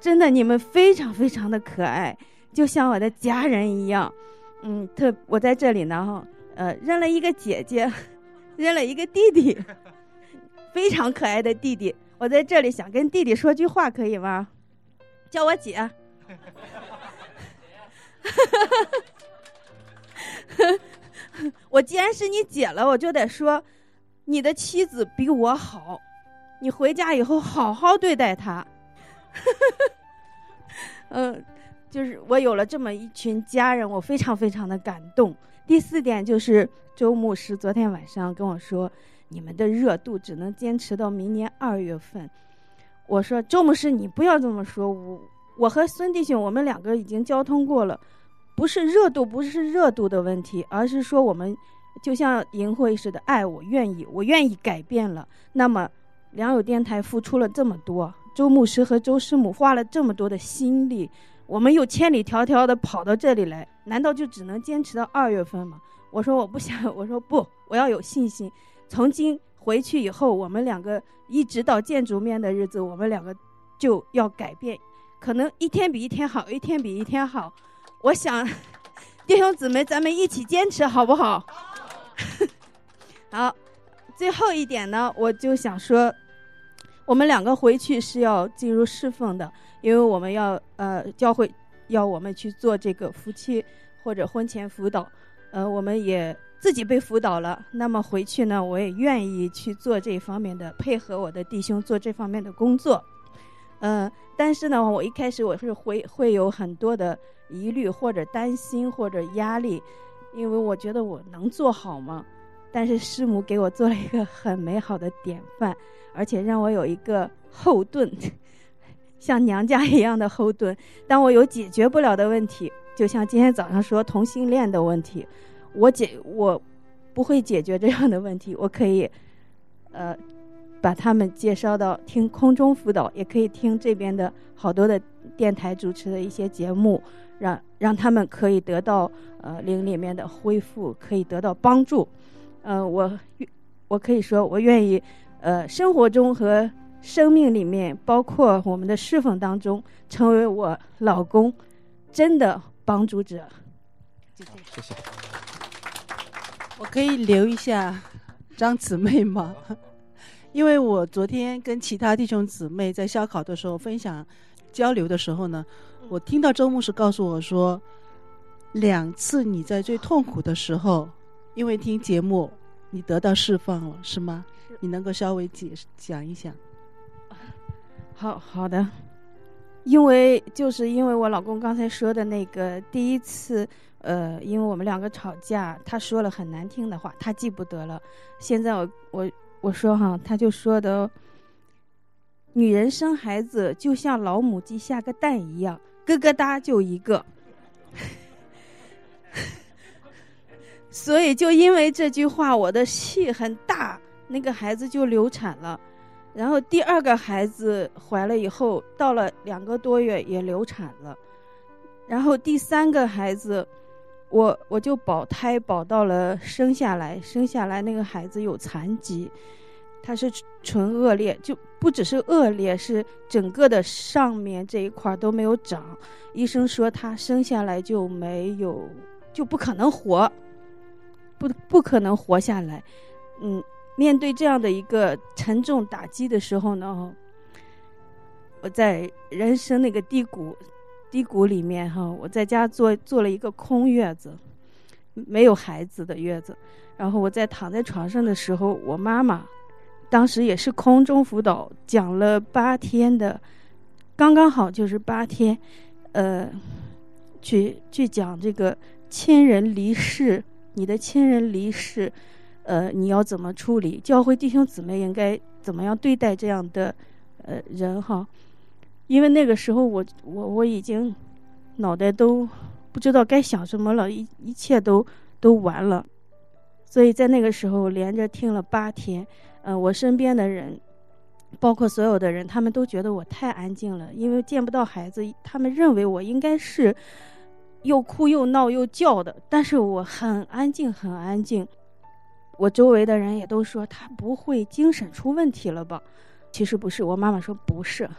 真的你们非常非常的可爱，就像我的家人一样。嗯，特我在这里呢，呃，认了一个姐姐，认了一个弟弟，非常可爱的弟弟。我在这里想跟弟弟说句话，可以吗？叫我姐。我既然是你姐了，我就得说，你的妻子比我好，你回家以后好好对待她。嗯，就是我有了这么一群家人，我非常非常的感动。第四点就是周牧师昨天晚上跟我说，你们的热度只能坚持到明年二月份。我说周牧师你不要这么说，我我和孙弟兄我们两个已经交通过了，不是热度不是热度的问题，而是说我们就像营会似的，爱我愿意我愿意改变了。那么良友电台付出了这么多，周牧师和周师母花了这么多的心力，我们又千里迢迢的跑到这里来，难道就只能坚持到二月份吗？我说我不想，我说不，我要有信心。从今回去以后，我们两个一直到见主面的日子，我们两个就要改变，可能一天比一天好，一天比一天好。我想弟兄姊妹咱们一起坚持好不好？好，最后一点呢，我就想说我们两个回去是要进入侍奉的，因为我们要呃教会要我们去做这个夫妻或者婚前辅导，呃我们也自己被辅导了，那么回去呢我也愿意去做这方面的，配合我的弟兄做这方面的工作。呃但是呢我一开始我是会会有很多的疑虑或者担心或者压力，因为我觉得我能做好吗？但是师母给我做了一个很美好的典范，而且让我有一个后盾，像娘家一样的后盾。当我有解决不了的问题，就像今天早上说同性恋的问题，我解我不会解决这样的问题，我可以呃把他们介绍到听空中辅导，也可以听这边的好多的电台主持的一些节目，让让他们可以得到呃灵里面的恢复，可以得到帮助。呃我我可以说我愿意呃生活中和生命里面，包括我们的侍奉当中，成为我老公真的帮助者。 谢谢。 我可以留一下张姊妹吗？因为我昨天跟其他弟兄姊妹在校考的时候分享交流的时候呢，我听到周牧师告诉我说，两次你在最痛苦的时候，因为听节目你得到释放了，是吗？是。你能够稍微解释讲一讲？ 好好的。因为就是因为我老公刚才说的那个第一次呃因为我们两个吵架，他说了很难听的话，他记不得了。现在我我我说哈，他就说的，女人生孩子就像老母鸡下个蛋一样，咯咯哒就一个。所以就因为这句话，我的气很大，那个孩子就流产了。然后第二个孩子怀了以后，到了两个多月也流产了。然后第三个孩子，我我就保胎保到了生下来，生下来那个孩子有残疾，他是纯恶劣，就不只是恶劣，是整个的上面这一块都没有长。医生说他生下来就没有，就不可能活，不不可能活下来。嗯。面对这样的一个沉重打击的时候呢，我在人生那个低谷低谷里面哈，我在家做做了一个空月子，没有孩子的月子。然后我在躺在床上的时候，我妈妈当时也是空中辅导，讲了八天的，刚刚好就是八天，呃，去去讲这个亲人离世，你的亲人离世。呃，你要怎么处理？教会弟兄姊妹应该怎么样对待这样的呃人哈？因为那个时候我我我已经脑袋都不知道该想什么了，一一切都都完了。所以在那个时候连着听了八天，呃，我身边的人，包括所有的人，他们都觉得我太安静了，因为见不到孩子，他们认为我应该是又哭又闹又叫的，但是我很安静，很安静。我周围的人也都说他不会精神出问题了吧？其实不是，我妈妈说不是，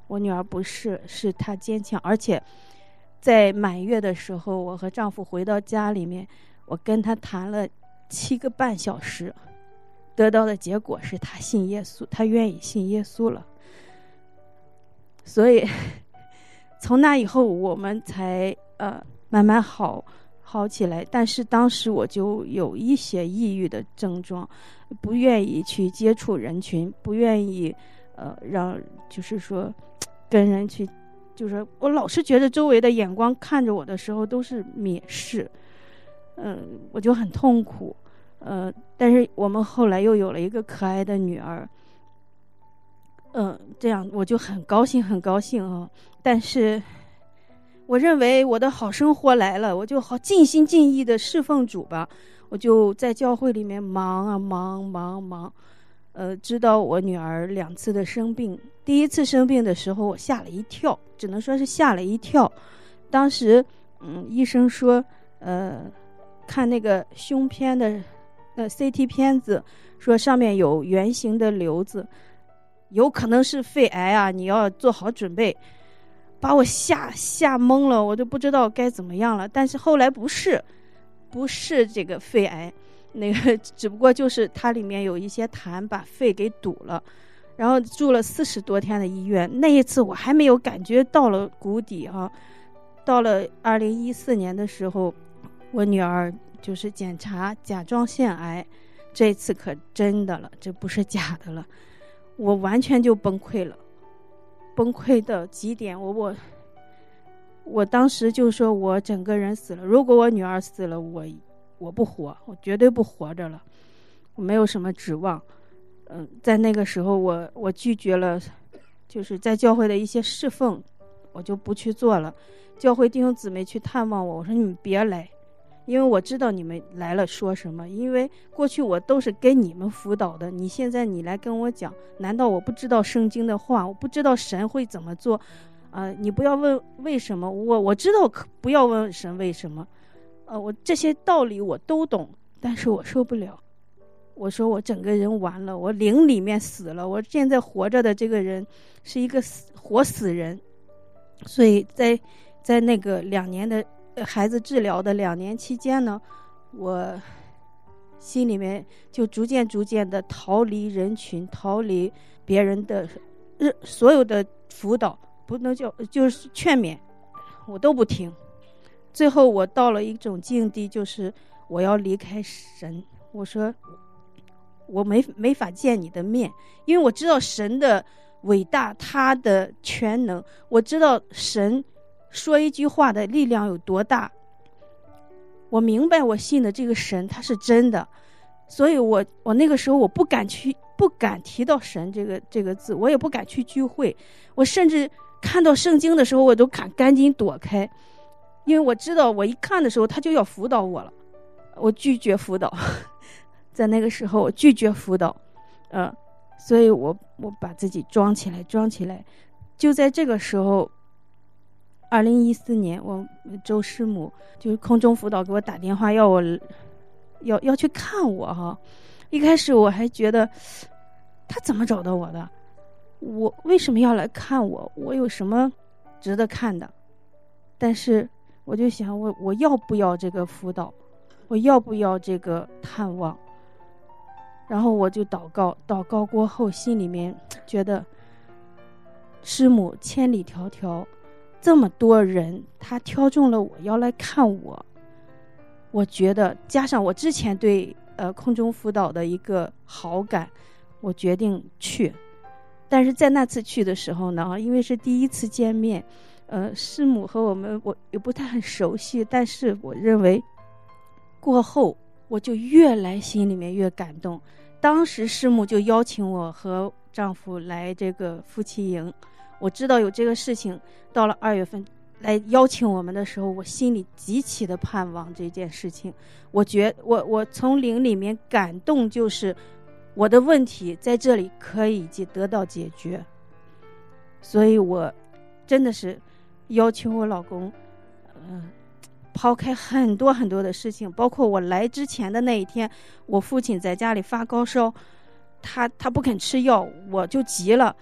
我女儿不是，是她坚强。而且在满月的时候，我和丈夫回到家里面，我跟她谈了七个半小时，得到的结果是她信耶稣，她愿意信耶稣了。所以从那以后我们才呃慢慢好好起来。但是当时我就有一些抑郁的症状，不愿意去接触人群，不愿意呃让就是说跟人去，就是我老是觉得周围的眼光看着我的时候都是蔑视，嗯、呃，我就很痛苦。呃，但是我们后来又有了一个可爱的女儿，嗯、呃，这样我就很高兴很高兴啊。但是我认为我的好生活来了，我就好尽心尽意的侍奉主吧。我就在教会里面忙啊忙忙忙，呃，直到我女儿两次的生病。第一次生病的时候，我吓了一跳，只能说是吓了一跳。当时，嗯，医生说，呃，看那个胸片的，呃 C T 片子，说上面有圆形的瘤子，有可能是肺癌啊，你要做好准备。把我吓吓懵了，我都不知道该怎么样了。但是后来不是，不是这个肺癌，那个只不过就是它里面有一些痰把肺给堵了，然后住了四十多天的医院。那一次我还没有感觉到了谷底啊。到了二零一四年的时候，我女儿就是检查甲状腺癌，这次可真的了，这不是假的了，我完全就崩溃了。崩溃的极点，我我我当时就说我整个人死了，如果我女儿死了，我我不活，我绝对不活着了，我没有什么指望。嗯、呃，在那个时候我我拒绝了，就是在教会的一些侍奉，我就不去做了。教会弟兄姊妹去探望我，我说你们别来，因为我知道你们来了说什么，因为过去我都是跟你们辅导的，你现在你来跟我讲，难道我不知道圣经的话，我不知道神会怎么做啊、呃？你不要问为什么，我我知道不要问神为什么，呃，我这些道理我都懂，但是我受不了。我说我整个人完了，我灵里面死了，我现在活着的这个人是一个死活死人。所以在在那个两年的孩子治疗的两年期间呢，我心里面就逐渐逐渐的逃离人群，逃离别人的所有的辅导，不能叫就是劝勉，我都不听。最后我到了一种境地，就是我要离开神。我说我没没法见你的面，因为我知道神的伟大，他的全能，我知道神说一句话的力量有多大，我明白我信的这个神他是真的。所以我我那个时候我不敢去不敢提到神这个这个字，我也不敢去聚会，我甚至看到圣经的时候我都敢赶紧躲开，因为我知道我一看的时候他就要辅导我了，我拒绝辅导在那个时候我拒绝辅导，呃所以我我把自己装起来装起来。就在这个时候，二零一四年我周师母就是空中辅导给我打电话要我要要去看我哈。一开始我还觉得他怎么找到我的，我为什么要来看我，我有什么值得看的。但是我就想我我要不要这个辅导，我要不要这个探望。然后我就祷告，祷告过后心里面觉得师母千里迢迢这么多人，他挑中了我要来看我，我觉得加上我之前对呃空中辅导的一个好感，我决定去。但是在那次去的时候呢，因为是第一次见面，呃师母和我们我也不太很熟悉，但是我认为过后我就越来心里面越感动。当时师母就邀请我和丈夫来这个夫妻营，我知道有这个事情，到了二月份来邀请我们的时候，我心里极其的盼望这件事情。我觉我我从灵里面感动，就是我的问题在这里可以得到解决。所以我真的是要求我老公呃抛开很多很多的事情，包括我来之前的那一天，我父亲在家里发高烧，他他不肯吃药，我就急了，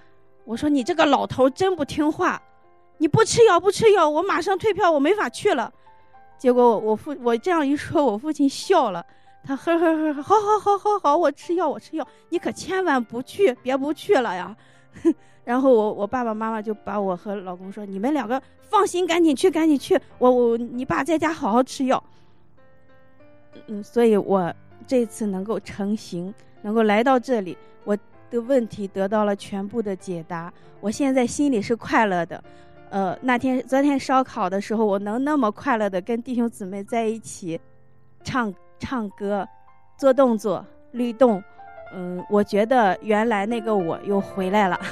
我说你这个老头真不听话，你不吃药不吃药，我马上退票，我没法去了。结果我父我这样一说，我父亲笑了，他呵呵呵，好好好好好，我吃药我吃药，你可千万不去，别不去了呀。然后我我爸爸妈妈就把我和老公说，你们两个放心，赶紧去赶紧去，我我你爸在家好好吃药。嗯，所以我这次能够成行，能够来到这里，我的问题得到了全部的解答，我现在心里是快乐的。呃，那天昨天烧烤的时候，我能那么快乐的跟弟兄姊妹在一起唱唱歌、做动作、律动，嗯，我觉得原来那个我又回来了。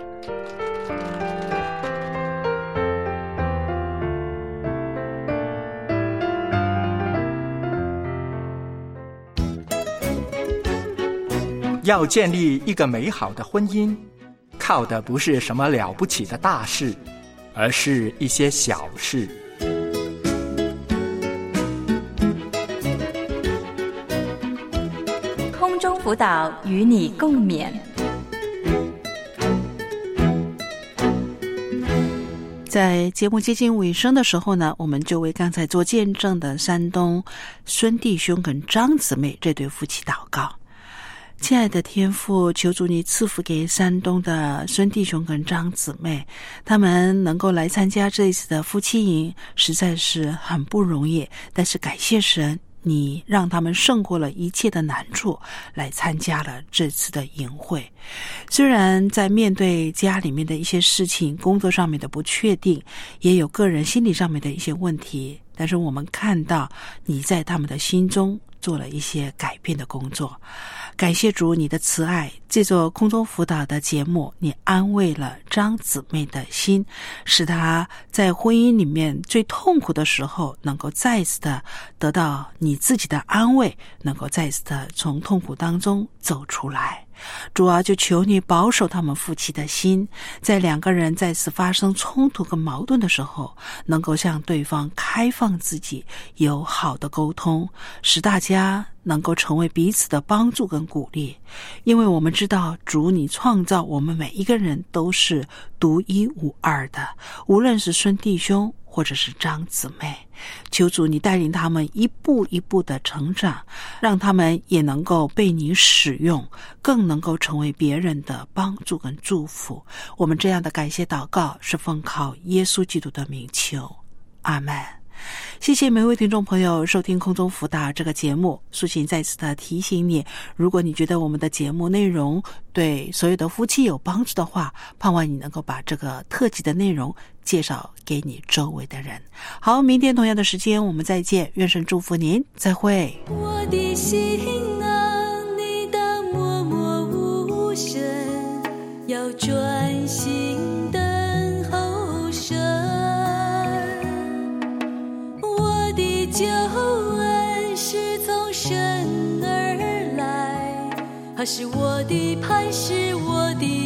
要建立一个美好的婚姻，靠的不是什么了不起的大事，而是一些小事。 空中辅导与你共勉。 在节目接近尾声的时候呢，我们就为刚才做见证的山东孙弟兄跟张姊妹这对夫妻祷告。亲爱的天父，求主你赐福给山东的孙弟兄跟张姊妹，他们能够来参加这一次的夫妻营实在是很不容易，但是感谢神，你让他们胜过了一切的难处，来参加了这次的营会。虽然在面对家里面的一些事情，工作上面的不确定，也有个人心理上面的一些问题，但是我们看到你在他们的心中做了一些改变的工作。感谢主你的慈爱，这座空中辅导的节目，你安慰了张姊妹的心，使她在婚姻里面最痛苦的时候能够再次的得到你自己的安慰，能够再次的从痛苦当中走出来。主啊，就求你保守他们夫妻的心，在两个人再次发生冲突跟矛盾的时候，能够向对方开放自己，有好的沟通，使大家能够成为彼此的帮助跟鼓励。因为我们知道主你创造我们每一个人都是独一无二的，无论是孙弟兄或者是张姊妹，求主你带领他们一步一步的成长，让他们也能够被你使用，更能够成为别人的帮助跟祝福。我们这样的感谢祷告是奉靠耶稣基督的名求，阿们。谢谢每位听众朋友收听空中辅导这个节目。苏琴再次的提醒你，如果你觉得我们的节目内容对所有的夫妻有帮助的话，盼望你能够把这个特辑的内容介绍给你周围的人。好，明天同样的时间我们再见，愿神祝福您，再会。 我的心啊，你当默默无声，要专心等候神。我的救恩是从神而来，他是我的磐石，我的